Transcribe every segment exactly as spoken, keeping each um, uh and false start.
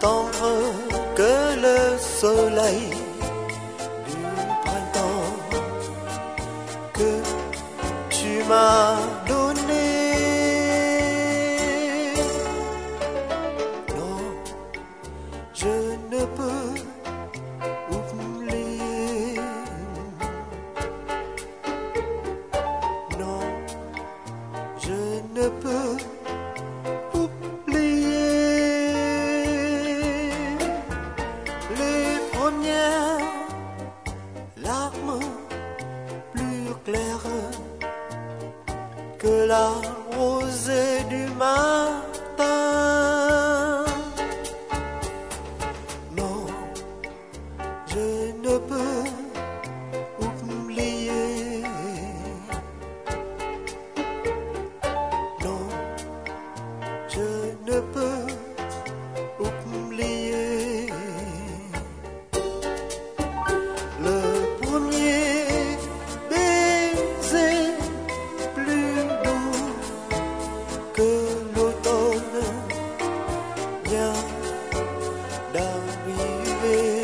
tendre que le soleil du printemps que tu m'as donné. Non, je ne peux oublier. Non, je ne peux premières larmes plus claires que la rosée du matin. Non, je ne peux oublier. Non, je ne peux oublier. Que l'automne vient d'arriver,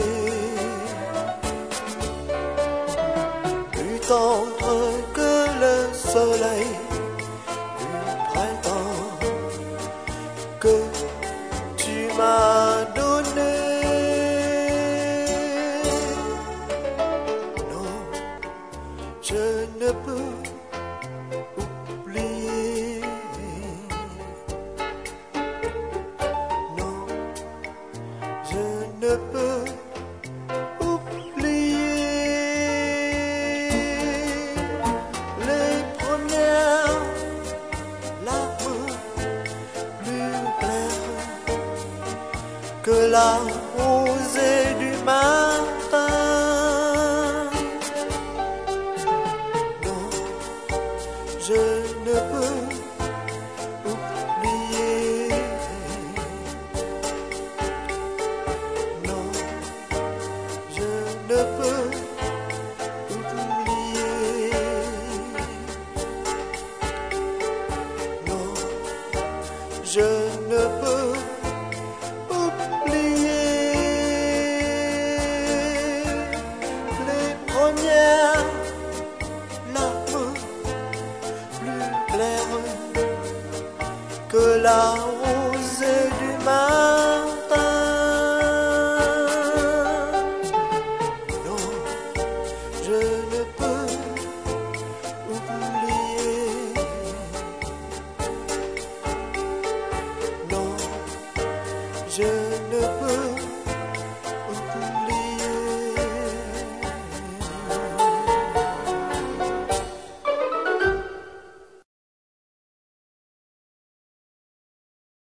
plus tendre que le soleil du printemps que tu m'as donné. Non, je ne peux oublier. Je ne peux oublier les premières larmes plus claires que la rosée du matin. Non, je ne peux oublier. Je ne peux oublier. Non, je ne peux oublier les premières larmes plus claires que la rosée du matin. Je ne peux oublier. Non, je